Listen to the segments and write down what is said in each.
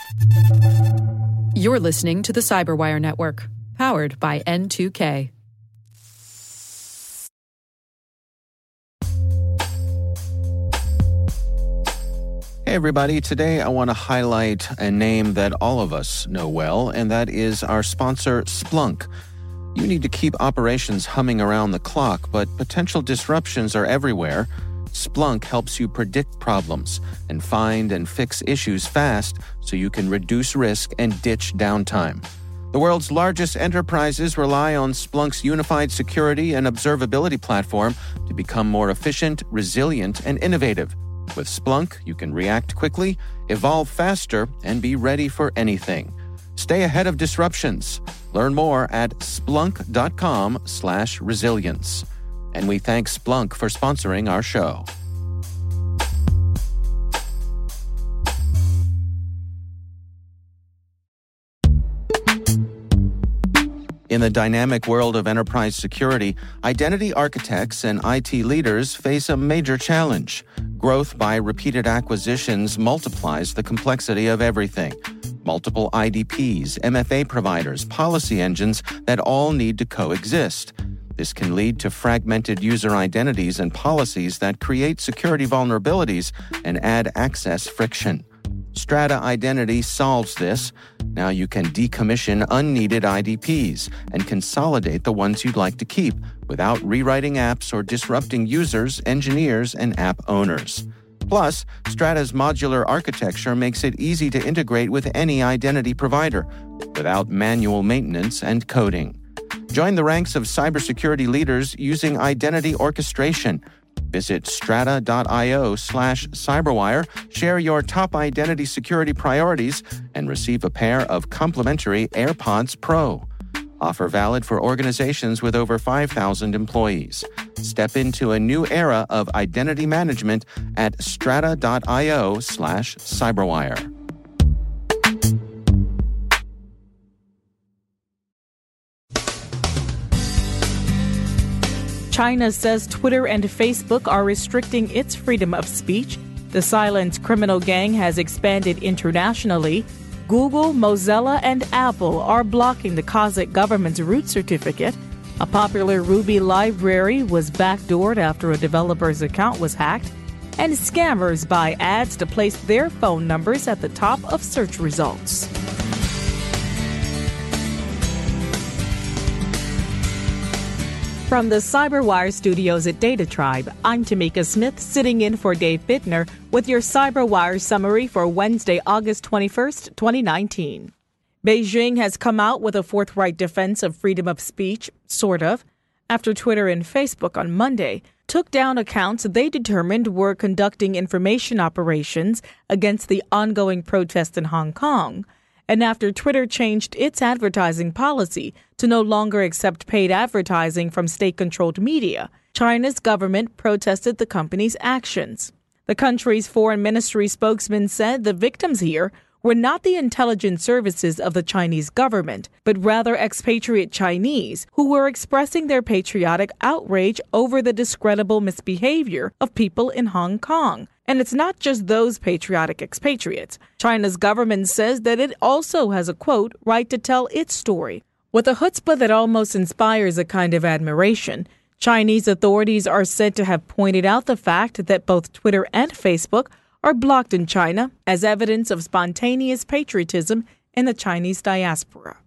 You're listening to the Cyberwire Network, powered by N2K. Hey everybody, today I want to highlight a name that all of us know well, and that is our sponsor, Splunk. You need to keep operations humming around the clock, but potential disruptions are everywhere. Splunk helps you predict problems and find and fix issues fast so you can reduce risk and ditch downtime. The world's largest enterprises rely on Splunk's unified security and observability platform to become more efficient, resilient, and innovative. With Splunk, you can react quickly, evolve faster, and be ready for anything. Stay ahead of disruptions. Learn more at splunk.com/resilience. And we thank Splunk for sponsoring our show. In the dynamic world of enterprise security, identity architects and IT leaders face a major challenge. Growth by repeated acquisitions multiplies the complexity of everything. Multiple IDPs, MFA providers, policy engines that all need to coexist. This can lead to fragmented user identities and policies that create security vulnerabilities and add access friction. Strata Identity solves this. Now you can decommission unneeded IDPs and consolidate the ones you'd like to keep without rewriting apps or disrupting users, engineers, and app owners. Plus, Strata's modular architecture makes it easy to integrate with any identity provider without manual maintenance and coding. Join the ranks of cybersecurity leaders using identity orchestration. Visit strata.io/cyberwire, share your top identity security priorities, and receive a pair of complimentary AirPods Pro. Offer valid for organizations with over 5,000 employees. Step into a new era of identity management at strata.io/cyberwire. China says Twitter and Facebook are restricting its freedom of speech. The silent criminal gang has expanded internationally. Google, Mozilla, and Apple are blocking the Kazakh government's root certificate. A popular Ruby library was backdoored after a developer's account was hacked. And scammers buy ads to place their phone numbers at the top of search results. From the Cyberwire studios at Data Tribe, I'm Tamika Smith, sitting in for Dave Bittner with your Cyberwire summary for Wednesday, August 21st, 2019. Beijing has come out with a forthright defense of freedom of speech, sort of, after Twitter and Facebook on Monday took down accounts they determined were conducting information operations against the ongoing protests in Hong Kong, and after Twitter changed its advertising policy to no longer accept paid advertising from state-controlled media, China's government protested the company's actions. The country's foreign ministry spokesman said the victims here were not the intelligence services of the Chinese government, but rather expatriate Chinese who were expressing their patriotic outrage over the discreditable misbehavior of people in Hong Kong. And it's not just those patriotic expatriates. China's government says that it also has a, quote, right to tell its story. With a chutzpah that almost inspires a kind of admiration, Chinese authorities are said to have pointed out the fact that both Twitter and Facebook are blocked in China as evidence of spontaneous patriotism in the Chinese diaspora.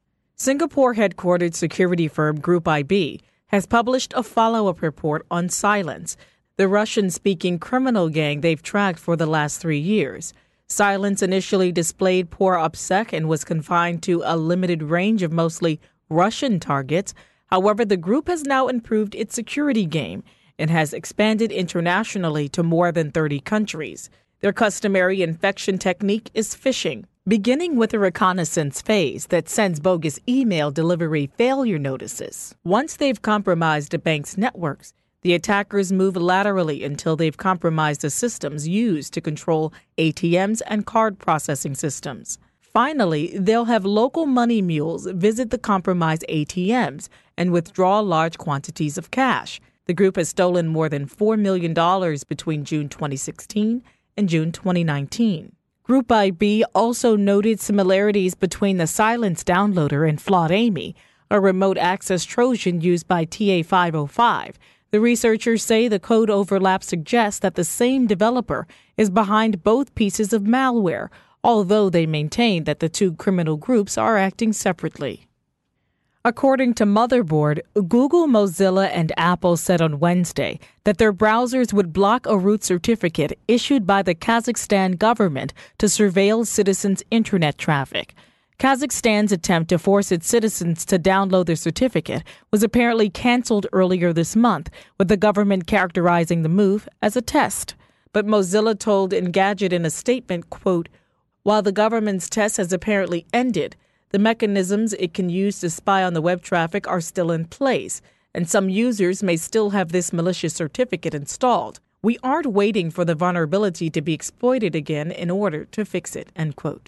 Singapore-headquartered security firm Group IB has published a follow-up report on Cylance, the Russian-speaking criminal gang they've tracked for the last 3 years. Cylance initially displayed poor OPSEC and was confined to a limited range of mostly Russian targets. However, the group has now improved its security game and has expanded internationally to more than 30 countries. Their customary infection technique is phishing, beginning with a reconnaissance phase that sends bogus email delivery failure notices. Once they've compromised a bank's networks, the attackers move laterally until they've compromised the systems used to control ATMs and card processing systems. Finally, they'll have local money mules visit the compromised ATMs and withdraw large quantities of cash. The group has stolen more than $4 million between June 2016 and June 2019. Group IB also noted similarities between the Silence downloader and Flawed Amy, a remote access Trojan used by TA505. The researchers say the code overlap suggests that the same developer is behind both pieces of malware, although they maintain that the two criminal groups are acting separately. According to Motherboard, Google, Mozilla, and Apple said on Wednesday that their browsers would block a root certificate issued by the Kazakhstan government to surveil citizens' internet traffic. Kazakhstan's attempt to force its citizens to download their certificate was apparently canceled earlier this month, with the government characterizing the move as a test. But Mozilla told Engadget in a statement, quote, "While the government's test has apparently ended, the mechanisms it can use to spy on the web traffic are still in place, and some users may still have this malicious certificate installed. We aren't waiting for the vulnerability to be exploited again in order to fix it," end quote.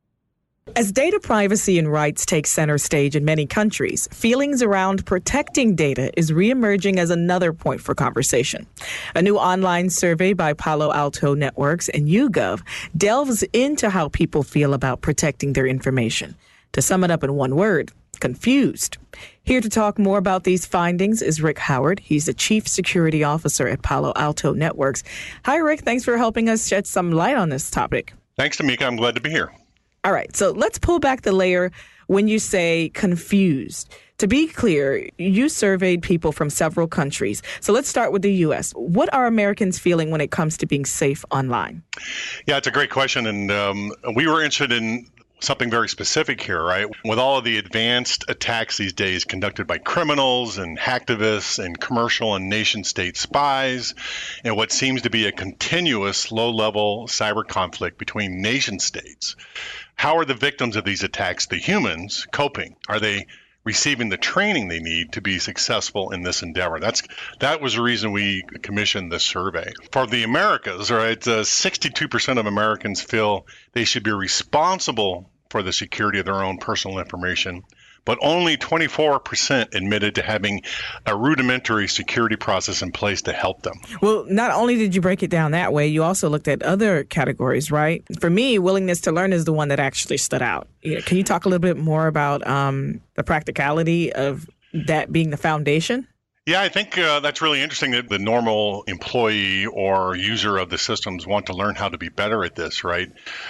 As data privacy and rights take center stage in many countries, feelings around protecting data is reemerging as another point for conversation. A new online survey by Palo Alto Networks and YouGov delves into how people feel about protecting their information. To sum it up in one word, confused. Here to talk more about these findings is Rick Howard. He's the Chief Security Officer at Palo Alto Networks. Hi, Rick. Thanks for helping us shed some light on this topic. Thanks, Tamika. I'm glad to be here. All right, so let's pull back the layer when you say confused. To be clear, you surveyed people from several countries. So let's start with the U.S. What are Americans feeling when it comes to being safe online? Yeah, it's a great question. And we were interested in something very specific here, right? With all of the advanced attacks these days conducted by criminals and hacktivists and commercial and nation-state spies, and what seems to be a continuous low-level cyber conflict between nation-states, how are the victims of these attacks, the humans, coping? Are they receiving the training they need to be successful in this endeavor? That was the reason we commissioned this survey. For the Americas, right, 62% of Americans feel they should be responsible for the security of their own personal information, but only 24% admitted to having a rudimentary security process in place to help them. Well, not only did you break it down that way, you also looked at other categories, right? For me, willingness to learn is the one that actually stood out. Can you talk a little bit more about the practicality of that being the foundation? Yeah, I think that's really interesting that the normal employee or user of the systems want to learn how to be better at this, right?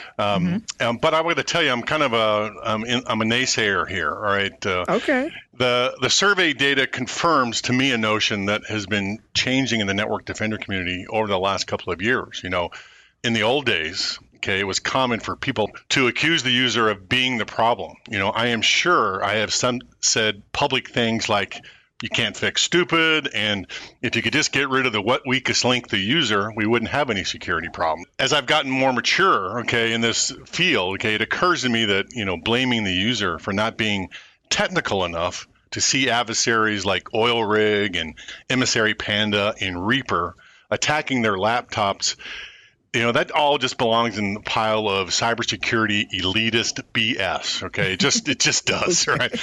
But I want to tell you, I'm kind of I'm a naysayer here, all right? Okay. The survey data confirms to me a notion that has been changing in the network defender community over the last couple of years. You know, in the old days, okay, it was common for people to accuse the user of being the problem. You know, I am sure I have said public things like, you can't fix stupid, and if you could just get rid of the weakest link, the user, we wouldn't have any security problem. As I've gotten more mature, okay, in this field, okay, it occurs to me that, you know, blaming the user for not being technical enough to see adversaries like Oil Rig and Emissary Panda and Reaper attacking their laptops, you know, that all just belongs in the pile of cybersecurity elitist BS, okay? It just does, right?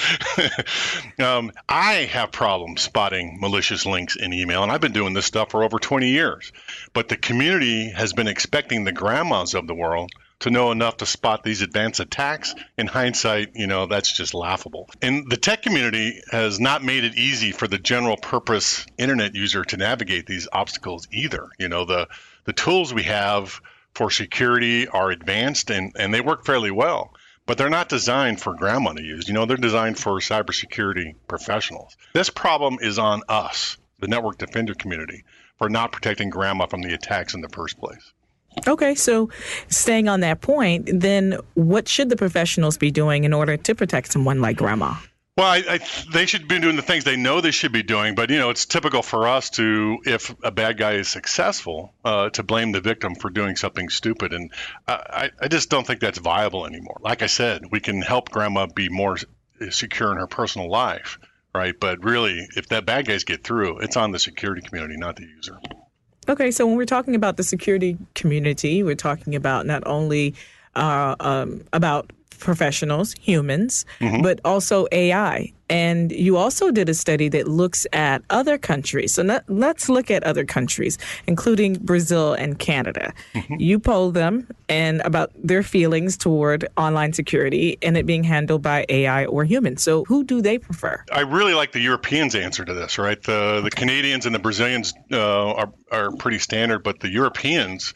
I have problems spotting malicious links in email, and I've been doing this stuff for over 20 years. But the community has been expecting the grandmas of the world to know enough to spot these advanced attacks. In hindsight, you know, that's just laughable. And the tech community has not made it easy for the general purpose internet user to navigate these obstacles either. You know, the tools we have for security are advanced and they work fairly well, but they're not designed for grandma to use. You know, they're designed for cybersecurity professionals. This problem is on us, the network defender community, for not protecting grandma from the attacks in the first place. Okay, so staying on that point, then what should the professionals be doing in order to protect someone like grandma? Well, they should be doing the things they know they should be doing, but, you know, it's typical for us to, if a bad guy is successful, to blame the victim for doing something stupid. And I just don't think that's viable anymore. Like I said, we can help grandma be more secure in her personal life, right? But really, if that bad guys get through, it's on the security community, not the user. Okay, so when we're talking about the security community, we're talking about not only about professionals, humans, but also AI. And you also did a study that looks at other countries. So let's look at other countries, including Brazil and Canada. Mm-hmm. You polled them and about their feelings toward online security and it being handled by AI or humans. So who do they prefer? I really like the Europeans' answer to this, right? The Canadians and the Brazilians are pretty standard, but the Europeans,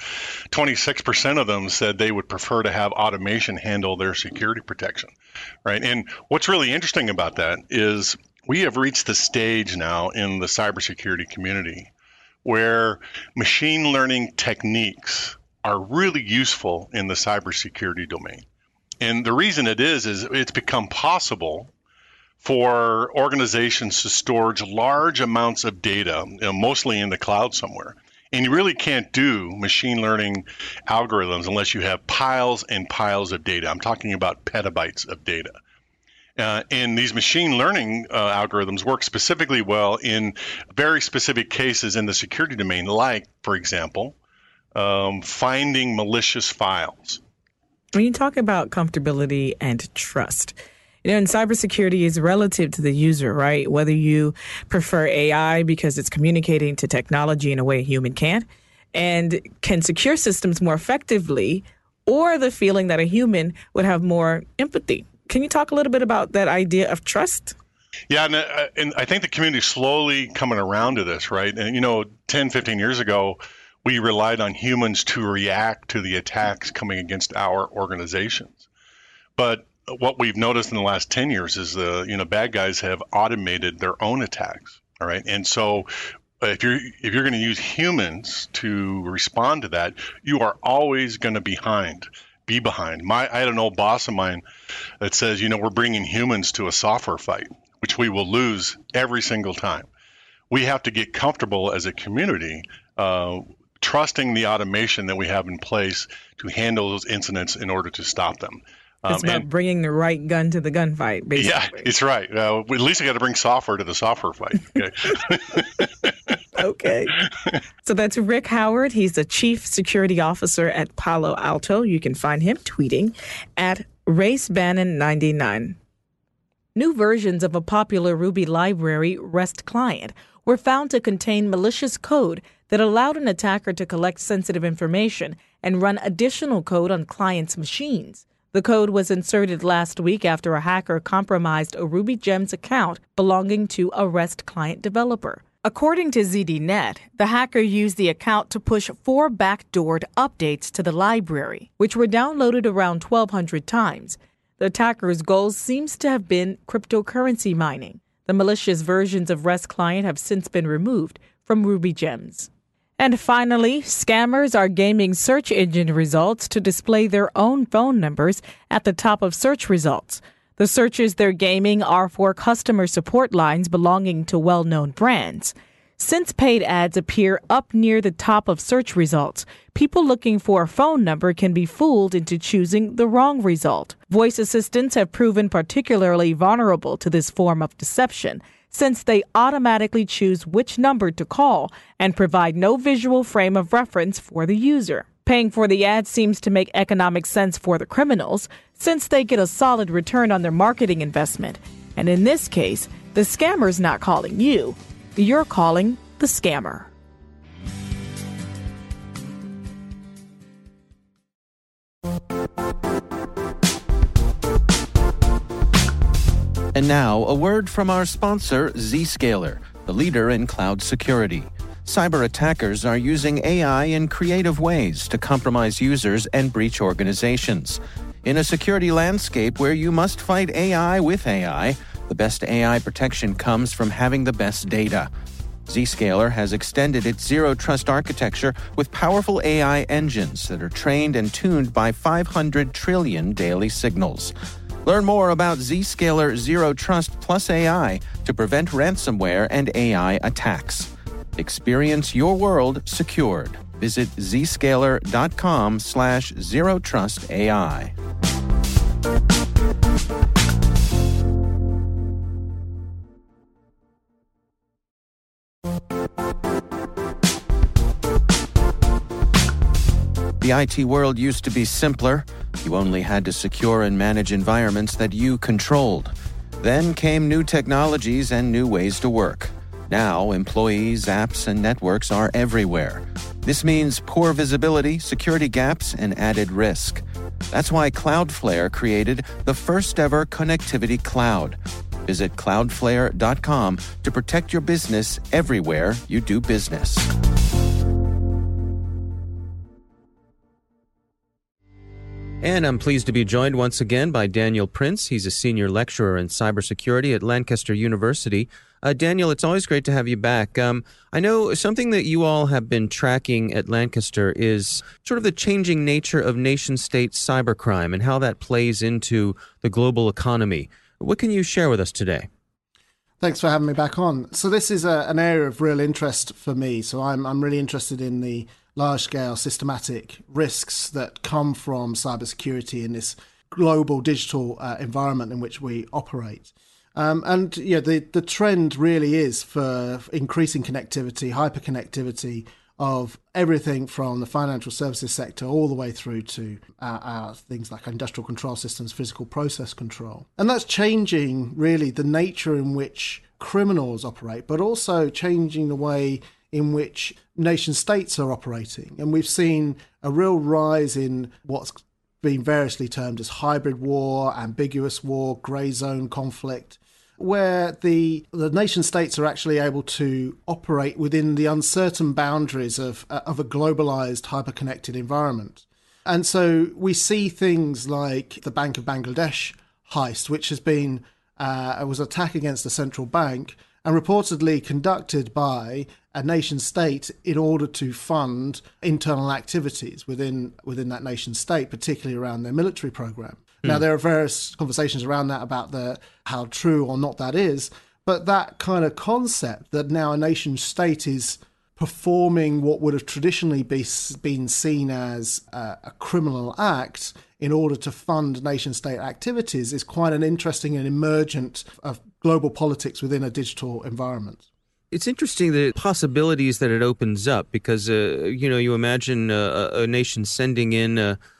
26% of them said they would prefer to have automation handle their security protection, right? And what's really interesting about that is we have reached the stage now in the cybersecurity community where machine learning techniques are really useful in the cybersecurity domain. And the reason it is it's become possible for organizations to store large amounts of data, mostly in the cloud somewhere. And you really can't do machine learning algorithms unless you have piles and piles of data. I'm talking about petabytes of data. And these machine learning algorithms work specifically well in very specific cases in the security domain, like, for example, finding malicious files. When you talk about comfortability and trust, and cybersecurity is relative to the user, right? Whether you prefer AI because it's communicating to technology in a way a human can't, and can secure systems more effectively, or the feeling that a human would have more empathy. Can you talk a little bit about that idea of trust? Yeah, and I think the community is slowly coming around to this, right? And, 10, 15 years ago, we relied on humans to react to the attacks coming against our organizations. But what we've noticed in the last 10 years is bad guys have automated their own attacks, all right? And so if you're going to use humans to respond to that, you are always going to be behind. I had an old boss of mine that says, we're bringing humans to a software fight, which we will lose every single time. We have to get comfortable as a community, trusting the automation that we have in place to handle those incidents in order to stop them. It's about bringing the right gun to the gunfight, basically. Yeah, it's right. At least we got to bring software to the software fight. Okay. Okay. So that's Rick Howard. He's the Chief Security Officer at Palo Alto. You can find him tweeting at RaceBannon99. New versions of a popular Ruby library, REST client, were found to contain malicious code that allowed an attacker to collect sensitive information and run additional code on clients' machines. The code was inserted last week after a hacker compromised a RubyGems account belonging to a REST client developer. According to ZDNet, the hacker used the account to push 4 backdoored updates to the library, which were downloaded around 1,200 times. The attacker's goal seems to have been cryptocurrency mining. The malicious versions of REST client have since been removed from RubyGems. And finally, scammers are gaming search engine results to display their own phone numbers at the top of search results. The searches they're gaming are for customer support lines belonging to well-known brands. Since paid ads appear up near the top of search results, people looking for a phone number can be fooled into choosing the wrong result. Voice assistants have proven particularly vulnerable to this form of deception, since they automatically choose which number to call and provide no visual frame of reference for the user. Paying for the ad seems to make economic sense for the criminals, since they get a solid return on their marketing investment. And in this case, the scammer's not calling you. You're calling the scammer. And now, a word from our sponsor, Zscaler, the leader in cloud security. Cyber attackers are using AI in creative ways to compromise users and breach organizations. In a security landscape where you must fight AI with AI, the best AI protection comes from having the best data. Zscaler has extended its Zero Trust architecture with powerful AI engines that are trained and tuned by 500 trillion daily signals. Learn more about Zscaler Zero Trust Plus AI to prevent ransomware and AI attacks. Experience your world secured. Visit zscaler.com/zerotrustai. The IT world used to be simpler. You only had to secure and manage environments that you controlled. Then came new technologies and new ways to work. Now, employees, apps, and networks are everywhere. This means poor visibility, security gaps, and added risk. That's why Cloudflare created the first-ever connectivity cloud. Visit cloudflare.com to protect your business everywhere you do business. And I'm pleased to be joined once again by Daniel Prince. He's a senior lecturer in cybersecurity at Lancaster University. Daniel, it's always great to have you back. I know something that you all have been tracking at Lancaster is sort of the changing nature of nation-state cybercrime and how that plays into the global economy. What can you share with us today? Thanks for having me back on. So this is an area of real interest for me. So I'm really interested in the large-scale systematic risks that come from cybersecurity in this global digital environment in which we operate. And yeah, the trend really is for increasing connectivity, hyperconnectivity of everything from the financial services sector all the way through to our things like industrial control systems, physical process control. And that's changing really the nature in which criminals operate, but also changing the way in which nation states are operating. And we've seen a real rise in what's been variously termed as hybrid war, ambiguous war, grey zone conflict, where the nation states are actually able to operate within the uncertain boundaries of a globalized, hyperconnected environment. And so we see things like the Bank of Bangladesh heist, which has been was an attack against a central bank and reportedly conducted by a nation state in order to fund internal activities within that nation state, particularly around their military program. Now, there are various conversations around that about how true or not that is, but that kind of concept that now a nation state is performing what would have traditionally been seen as a criminal act in order to fund nation state activities is quite an interesting and emergent of global politics within a digital environment. It's interesting the possibilities that it opens up because, you imagine a nation sending in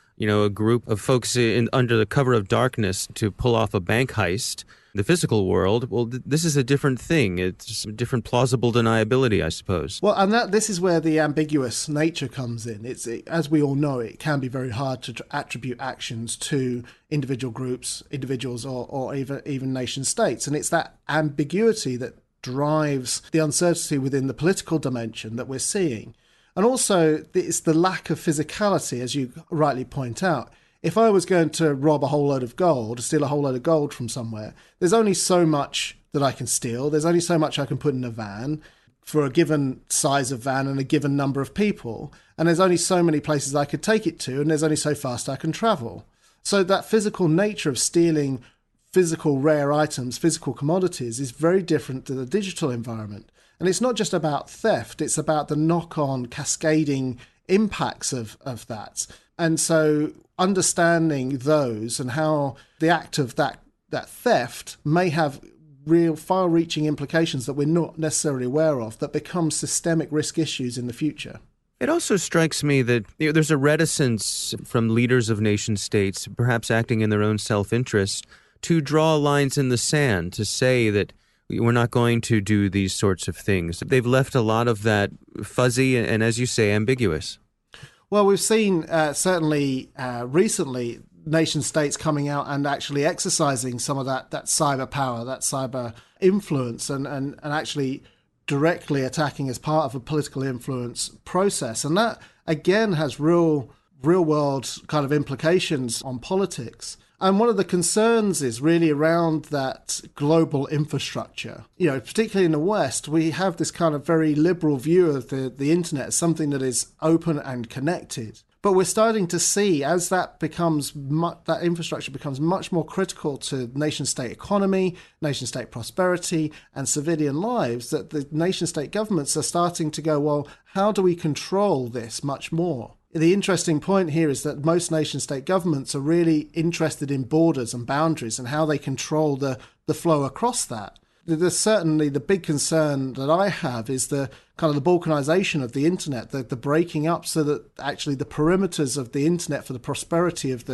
a group of folks under the cover of darkness to pull off a bank heist. The physical world, well, this is a different thing. It's a different plausible deniability, I suppose. Well, and this is where the ambiguous nature comes in. As we all know, it can be very hard to attribute actions to individual groups, individuals, or even nation states. And it's that ambiguity that drives the uncertainty within the political dimension that we're seeing. And also, it's the lack of physicality, as you rightly point out. If I was going to rob a whole load of gold, steal a whole load of gold from somewhere, there's only so much that I can steal. There's only so much I can put in a van for a given size of van and a given number of people. And there's only so many places I could take it to, and there's only so fast I can travel. So that physical nature of stealing physical rare items, physical commodities, is very different to the digital environment. And it's not just about theft, it's about the knock-on cascading impacts of that. And so understanding those and how the act of that theft may have real far-reaching implications that we're not necessarily aware of that become systemic risk issues in the future. It also strikes me that there's a reticence from leaders of nation states, perhaps acting in their own self-interest, to draw lines in the sand, to say that we're not going to do these sorts of things. They've left a lot of that fuzzy and, as you say, ambiguous. Well, we've seen certainly recently nation states coming out and actually exercising some of that cyber power, that cyber influence, and actually directly attacking as part of a political influence process. And that, again, has real world kind of implications on politics. And one of the concerns is really around that global infrastructure. Particularly in the West, we have this kind of very liberal view of the internet as something that is open and connected. But we're starting to see, as that infrastructure becomes much more critical to nation-state economy, nation-state prosperity, and civilian lives, that the nation-state governments are starting to go, well, how do we control this much more? The interesting point here is that most nation-state governments are really interested in borders and boundaries and how they control the flow across that. There's certainly the big concern that I have is the kind of the balkanization of the internet, the breaking up so that actually the perimeters of the internet for the prosperity of the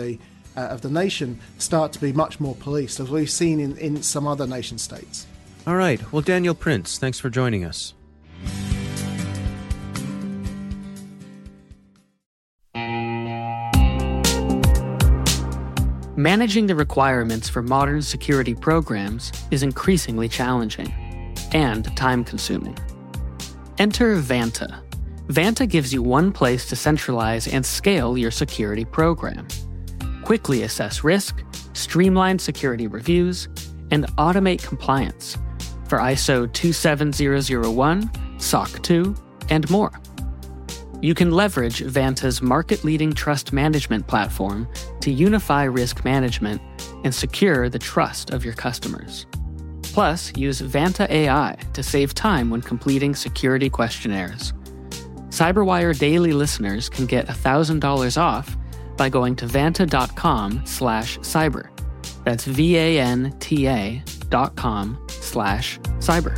of the nation start to be much more policed, as we've seen in some other nation states. All right. Well, Daniel Prince, thanks for joining us. Managing the requirements for modern security programs is increasingly challenging and time-consuming. Enter Vanta. Vanta gives you one place to centralize and scale your security program. Quickly assess risk, streamline security reviews, and automate compliance for ISO 27001, SOC 2, and more. You can leverage Vanta's market-leading trust management platform to unify risk management and secure the trust of your customers. Plus, use Vanta AI to save time when completing security questionnaires. CyberWire Daily listeners can get $1,000 off by going to vanta.com/cyber. That's VANTA.com/cyber.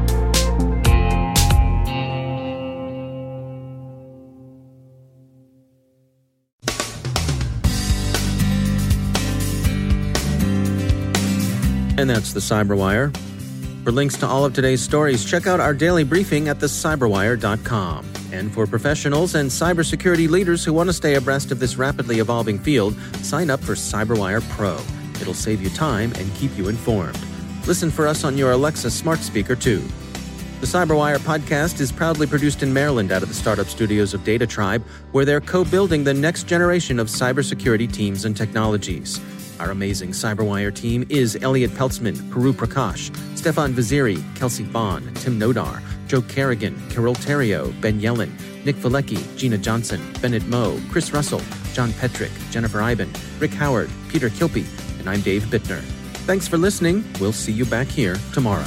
And that's the CyberWire. For links to all of today's stories, check out our daily briefing at thecyberwire.com. And for professionals and cybersecurity leaders who want to stay abreast of this rapidly evolving field, sign up for CyberWire Pro. It'll save you time and keep you informed. Listen for us on your Alexa smart speaker, too. The CyberWire podcast is proudly produced in Maryland out of the startup studios of Data Tribe, where they're co-building the next generation of cybersecurity teams and technologies. Our amazing CyberWire team is Elliot Peltzman, Puru Prakash, Stefan Vaziri, Kelsey Bond, Tim Nodar, Joe Kerrigan, Carol Terrio, Ben Yellen, Nick Valecki, Gina Johnson, Bennett Moe, Chris Russell, John Petrick, Jennifer Iben, Rick Howard, Peter Kilpie, and I'm Dave Bittner. Thanks for listening. We'll see you back here tomorrow.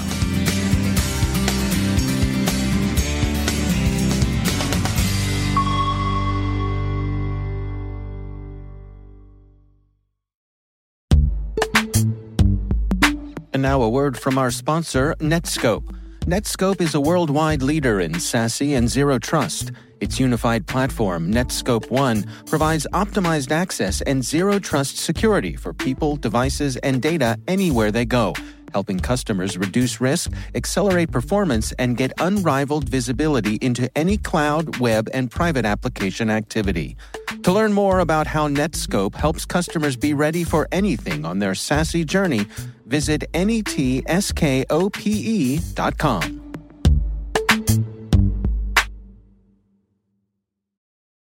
And now a word from our sponsor, Netskope. Netskope is a worldwide leader in SASE and Zero Trust. Its unified platform, Netskope One, provides optimized access and Zero Trust security for people, devices, and data anywhere they go, helping customers reduce risk, accelerate performance, and get unrivaled visibility into any cloud, web, and private application activity. To learn more about how Netskope helps customers be ready for anything on their SASE journey, visit netskope.com.